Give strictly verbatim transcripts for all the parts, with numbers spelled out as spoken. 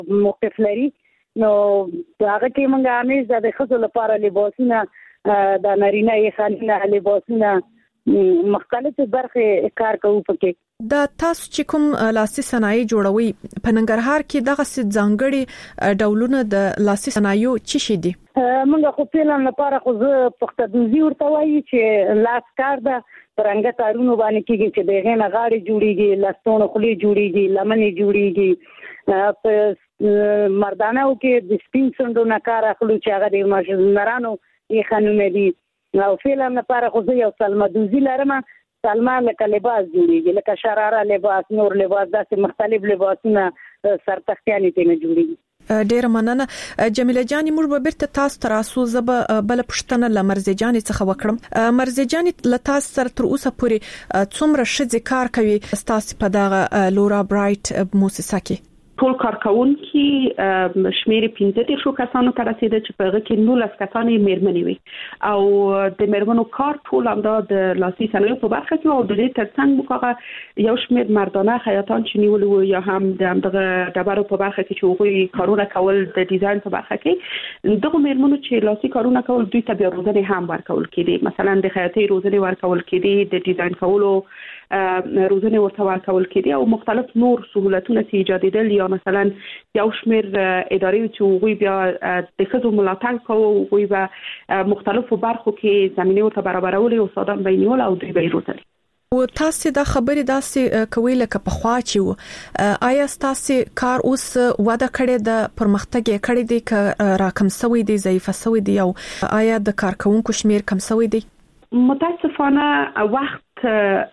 مختلف لري. نو هغه کې موږ همیشه د خزو لپاره لباسونه د نارینه یې خانه لباسونه مختلف برخه کار کوو پکې. دا تاسو چې کوم لاسي صنایع جوړوي په ننګرهار کې دغه څه ځانګړي ډولونه د لاسي صنایعو څه شي دي؟ موږ خو فعلا لپاره خو زه پختدوزي ورته وایي چې لاس کار ده پرنګ تارونو باندې کېږي چې دغه نه غاړي جوړيږي، لستون خولي جوړيږي، لمنې جوړيږي. په مردانو کې د سپین سندو نه کار اخلو چې هغه د ماشینرانو یې خانونه دي. او فعلا لپاره خو زه یو سلمه دوزي لرم. سلمه لکه لباس جوړيږي، لکه شراره لباس، نور لباس، داسې مختلف لباسونه سرتختیانې ته نه جوړيږي. ډیر مننه جمیله جان. موږ به بیرته تاسو تراسو زب بل پښتنه لمرزه جان څخه وکړم. مرزه جان ل تاسو سره تر اوسه پورې څومره شذ کار کوي تاسو په دغه لورا برایټ موسسه کې؟ ټول کارکونکي شمیر پنځه دیرشو کسانو ته رسیده چې په هغه کې نولس کسان میرمنې وي او د میرمنو کار ټول همدا د لاسي صنایعو په برخه کې او د دې ترڅنګ موږ یو شمیر مردانه خیاطان چې نیول وو یا هم د دغه ډبرو په برخه کې چې هغوی کارونه کول د ډیزاین په برخه کې دغه میرمنو چې لاسي کارونه کول دوی ته بیا روزنه هم ورکول کېدي. مثلا د خیاطۍ روزنه ورکول کېدي، د ډیزاین کولو روزنه ورته ورکول کېدي او مختلف نور سہولتونه چې ایجادېدل یا مثلا یو شمیر ادارې چې وګوي بیا د خزو ملاتړ کوي وګوي به مختلفو برخو کې زمينه ورته برابرول او صادم بینول او دوی به روزل. او تاسو دا خبرې داسې کوي لکه په خوا چې و آیا تاسو کار اوس وده کړی د پرمختګ کړی دی ک راکم سوي دی ضعیف سوي دی او آیا د کارکونکو شمیر کم سوي دی؟ متاسفانه وخت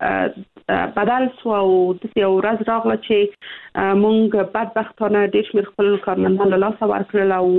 بدل سو او د یو ورځ راغله چې مونږ بدبختانه د شمیر خپل کارمندان له لاسه ورکړل او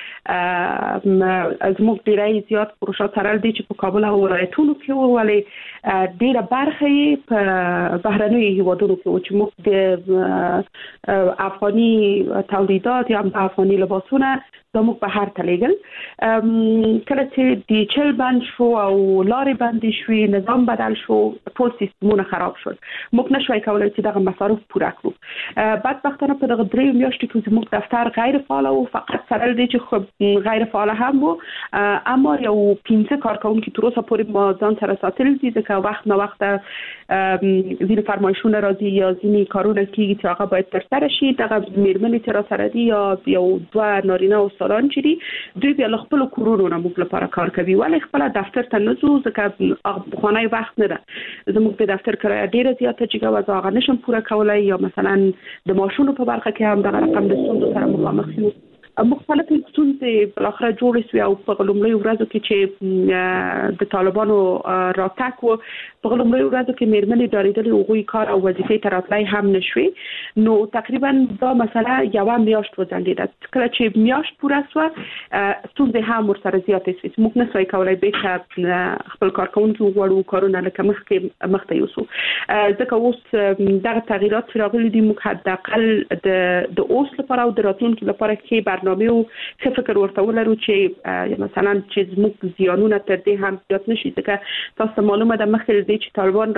زموږ ډیری زیات پروژه ترل دي چې په کابل او ولایتونو کې وو ولې ډیره برخه یې په بهرنیو هیوادونو کې و چې موږ د افغاني تولیدات یا افغاني لباسونه زموږ په هر تلګل کله چې د چل بند شو او لارې بندي شو نظام بدل شو ټول سیستمونه خراب شول. موږ نشوای کولای چې دغه مصارف پوره کړو. بدبختانه په دغه درې میاشتو کې زموږ دفتر غیر فعال او فقط سره دی چې خو غیر فعال هم وو اما یو پنځه کارکونکي تر اوسه پورې ما ځان سره ساتل دي ځکه وخت نه وخت ځینې فرمایشونه راځي یا ځینې کارونه کیږي چې هغه باید ترسره شي. دغه میرمنې چې را سره دي یا یو دوه نارینه او استادان چې دي دوی بیا خپل کورونو نه موږ لپاره کار کوي ولی خپل دفتر ته نه ځو ځکه خانه وخت نه ده. زموږ په دفتر کې ډیره زیاته چې غواړم هغه نشم پوره کولای یا مثلا د ماشونو په برخه کې هم دغه رقم د ستونزو سره مخامخ یو. مختلف ستونزې بل اخر جوړې شوې او په لومړی ورځو کې چې د طالبانو راتګ و په لومړی ورځو کې میرمنې ډارېدلې او غوي کار او وظیفې ته راتلای هم نشوي. نو تقریبا دا مسله یو میاشت وځنډېده. کله چې میاشت پوره شو ستونزې هم ورسره زیاتې شوې. موږ نه سوای کولای به خپل کارکونکو وړو کارونه لکه مخکې مخته یوسو ځکه اوس دغه تغیرات چې راغلي دي موږ حداقل د د اوس لپاره او د راتلونکي لپاره کې برنامه او څه فکر ورته ولرو چې مثلا چې زموږ زیانونه تر دې هم زیات نشي ځکه تاسو معلومه ده مخکې دې چې طالبان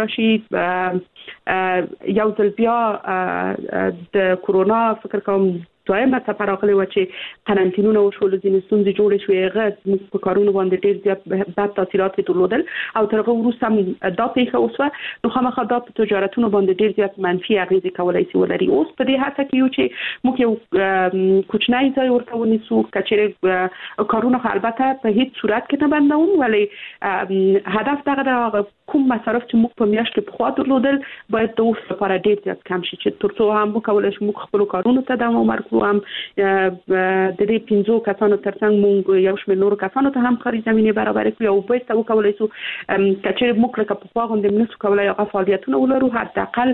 راشي یو ځل بیا د کورونا فکر کوم دویمه څپه راغلې و چې قرنطینونه وشول ځینې ستونزې جوړې شوې هغه زموږ په کارونو باندې ډېر زیات بد تاثیرات درلودل او تر هغه وروسته دا پیښه وشوه نو خامخا دا په تجارتونو باندې ډېر زیات منفي اغېزې کولی شي ولري. اوس په دې هڅه کې یو چې موږ یو کوچنی ځای ورته ونیسو که چېرې کارونه خو البته په هیڅ صورت کې نه بندوم ولی هدف دغه کوم مصارف چې موږ په میاشت کې پخوا درلودل باید د اوس لپاره ډېر زیات کم شي چې تر څو هم وکولی شو موږ خپلو کارونو ته دوام ورکړو هم د دې پنځو کسانو ترڅنګ موږ یو شمېر نورو کسانو ته هم کاري زمینه برابر کړو او بیرته وکولای شو که چېرې موږ لکه پخوا غوندې نشو کولای هغه فعالیتونه ولرو حداقل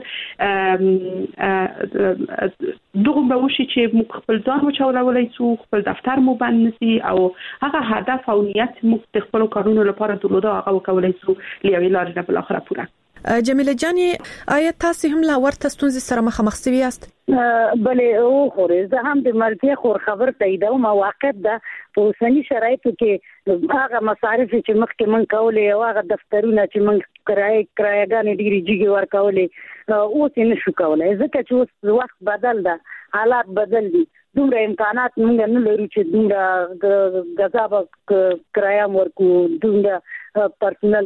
دغه به وشي چې موږ خپل ځان وچولای شو خپل دفتر مو بند نشي او هغه هدف او نیت موږ د خپل کارونو لپاره درلوده هغه وکولای شو لیوي لارې نه بل اخره پوره. جمیله جانی آیا تاسو هم لا ورته ستونزې سره مخامخ شوي یاست؟ بلې او خورې زه هم د مرګي خور خبر تاییدوم موقت ده په اوسني شرایطو کې هغه مصارف چې مخکې من کولې او هغه دفترونه چې من کرای کرایګانې ډېری جګي ورکولې اوس یې نشو کولای ځکه چې اوس وخت بدل ده حالات بدل دي دومره امکانات موږ نه لرو چې دومره غذاب کرایه ورکو دومره پرسونل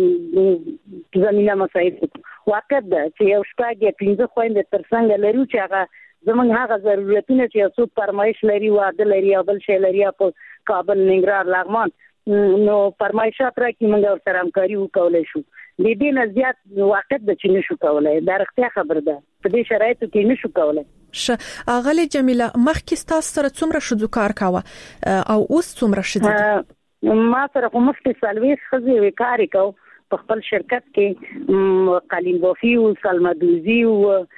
ته زمينه مساعد واقع ده چې یو شپږ یا پنځه خويند تر څنګه لرو چې هغه زمونږ هغه ضرورتونه چې څو فرمایش لري واده لري او بل شی لري په کابل ننګرهار لغمان نو فرمایشات راکې موږ سره همکاري وکولای شو د دې نه زیات واقع د چې نشو کولای دا رښتیا خبره ده په دې شرایطو کې نشو کولای ش اغلی جمیله مخکې تاسو سره څومره شذو کار کاوه او اوس څومره شذو ما سره کوم مخکې سالويس خزي وکاري کو په خپل شرکت کې قالین بوفي او سلمدوزي او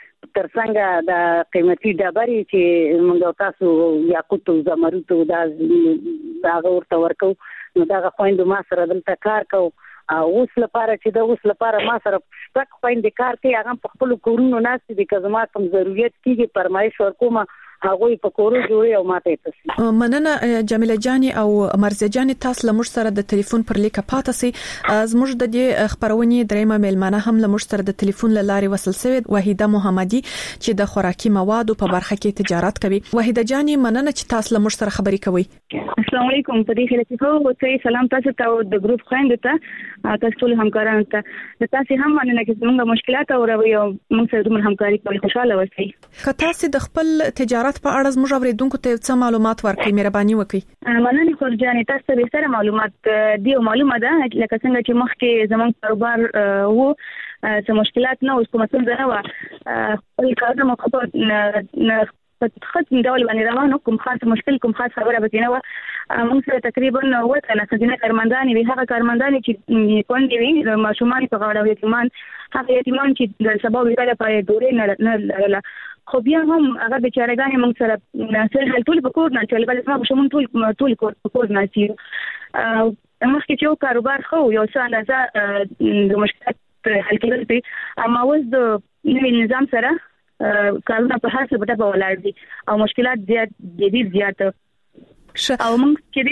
ترڅنګ د قیمتي ډبرې چې موږ تاسو یاقوت او زمرد دا دا ورته ورکو نو دا خويند ما سره دلته کار کو اوس لپاره چې د اوس لپاره ما سره شپږ خويند کار کوي هغه په خپل کورونو ناس دي که زما کوم ضرورت کیږي فرمایش ورکوم هغه په کورو جوړي او ماته تاسو مننه جمیله جانی او مرزه جانی تاسو لمر سره د ټلیفون پر لیکه پاتې سي زموږ د دې خبرونې درېمه ملمنه هم لمر سره د ټلیفون لاري وصل سوي وحیده محمدي چې د خوراکي موادو په برخه کې تجارت کوي وحیده جانی مننه چې تاسو لمر سره خبري کوي السلام علیکم په دې خلک خو وته سلام تاسو ته د ګروپ خويند ته تاسو ټول همکارانو ته تاسو هم مننه چې موږ مشکلات او موږ سره د همکاري کوي خوشاله اوسئ که تاسو د خپل تجارت په اړه زموږ اوریدونکو ته څه معلومات ورکړئ مهرباني وکړئ مننه خورجانې تاسو به سره معلومات دی معلومه ده لکه څنګه چې مخکې زموږ کاروبار وو څه مشکلات نه اوس کومه څه نه و خپل کار مو خپل خط ډول باندې روانو کوم خاص مشکل کوم خاص خبره به نه و موږ سره تقریبا وته نه څنګه کارمندان وی هغه کارمندان چې کون دی ماشومان په غاړه یتیمان هغه یتیمان چې د سبا ویل په دورې نه نه خو بیا هم هغه بیچارهګان موږ سره سره ټول په کور نه چل بل ما شومون ټول ټول په کور نه سي مخکې چې کاروبار خو یو څه اندازه د مشکلات حل کېدل دي اما اوس د نوي نظام سره کارونه په هر څه په ولاړ دي او مشکلات زیات جدي زیات او موږ چې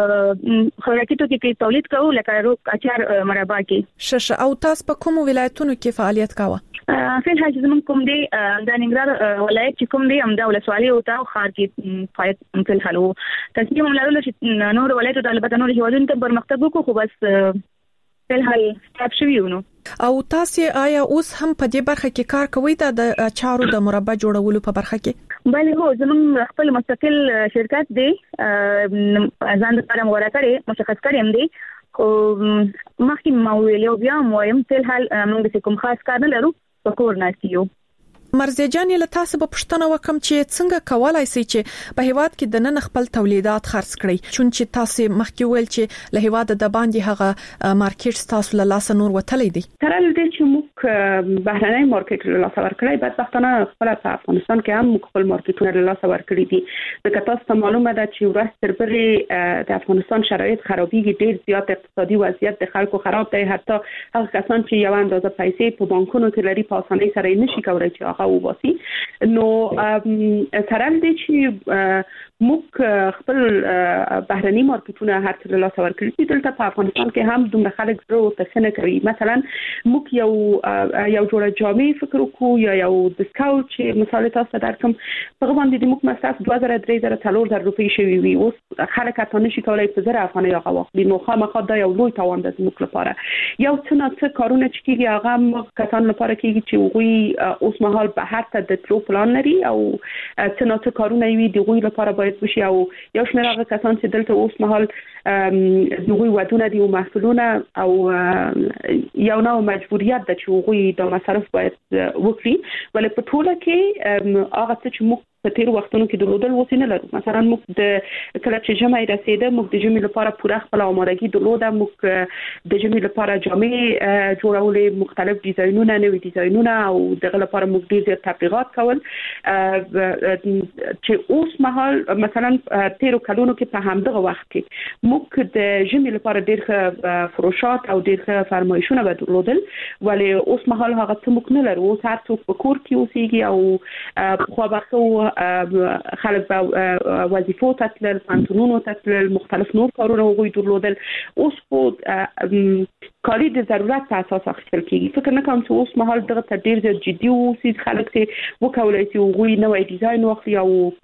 د خوراکي توکو کې تولید کوو لکه روغ اچار مربا کې شش او تاسو په کوم ولایتونو کې فعالیت کاوه فعل حاجز زمون کوم دی د ننګرهار ولایت چې کوم دی همدا ولسوالي او تاو خار کې فعالیت فعل حلو تاسو موږ لرلو چې نور ولایت د البته نور هیوادونو ته پرمختګ وکړو خو بس فعل حل ستاب شویونو او تاسو آیا اوس هم په دې برخه کې کار کوئ د اچارو د مربع جوړولو په برخه کې بله هو زموږ خپل مستقل شرکت دی ځان لپاره مغوره کړی مشخص کړی هم دی خو مخکې ما ویلو بیا مویم فعل حل موږ کوم خاص کار نه لرو په کور نه کیو مرزه جان له تاسو په پښتنه وکم چې څنګه کولای شئ چې په هیواد کې د نن خپل تولیدات خرڅ کړئ چون چې تاسو مخکې ویل چې له هیواد د باندې هغه مارکیټ تاسو له لاس نور وتلې دي تر دې چې موږ بهرنۍ مارکیټ له لاس ورکړی بعد پښتنه خپل په افغانستان کې هم خپل مارکیټونه له لاس ورکړي دي ځکه تاسو ته معلومه ده چې ورځ تر بلې د افغانستان شرایط خرابېږي ډېر زیات اقتصادي وضعیت د خلکو خراب دی حتی هغه کسان چې یو اندازه پیسې په بانکونو کې لري په اسانۍ سره نشي کولای چې وباسي نو سره دې چې موږ خپل بهرني مارکیټونه هر څه له لاس ورکړي دلته په افغانستان کې هم دومره خلک زړه او تخنه کوي مثلا موږ یو یو جوړه جامې فکر وکړو یا یو ډیسکاونټ چې مثال تاسو درکم په باندې د موږ مصرف دوه زره درې زره څلور زره روپۍ شوی وي اوس خلک اتانه شي کولای په زره افغانۍ هغه واخلي نو خامخا دا یو لوی تاوان ده موږ لپاره یو څه نه څه کارونه چې کیږي هغه موږ کسان لپاره کیږي چې وګړي اوس مهال به هر څه د تلو پلان لري او څه نه څه کارونه وي د وګړي لپاره باید وشي او یو شمېر هغه کسان چې دلته اوس مهال د وګړي ودونه دي او محصولونه او یو نوع مجبوریت ده چې وګړي د مصرف باید وکړي ولې په ټوله کې هغه څه چې موږ په تیر وختونو کې درلودل وسی نه لرو مثلا موږ د کله چې جمعې رسیده موږ د جمعې لپاره پوره خپل آمادګي درلوده موږ د جمعې لپاره جامې جوړولې مختلف ډیزاینونه نوې ډیزاینونه او دغه لپاره موږ ډیر زیات تبلیغات کول چې اوس مهال مثلا تیر کلونو کې په همدغه وخت کې موږ د جمعې لپاره ډیر ښه فروشات او ډیر ښه فرمایشونه به درلودل ولې اوس مهال هغه څه موږ نه لرو اوس هر څوک په کور کې اوسېږي او خو به خلک به وظیفو ته تلل، پانتونونو ته تلل، مختلف نور کارونه غوي درلودل. اوس خو کالي د ضرورت په اساس اخیستل کیږي. فکر نه کوم چې اوس مهال دغه ډیر جدي اوسې خلک چې وکولای شي غوي نوې ډیزاین واخلي او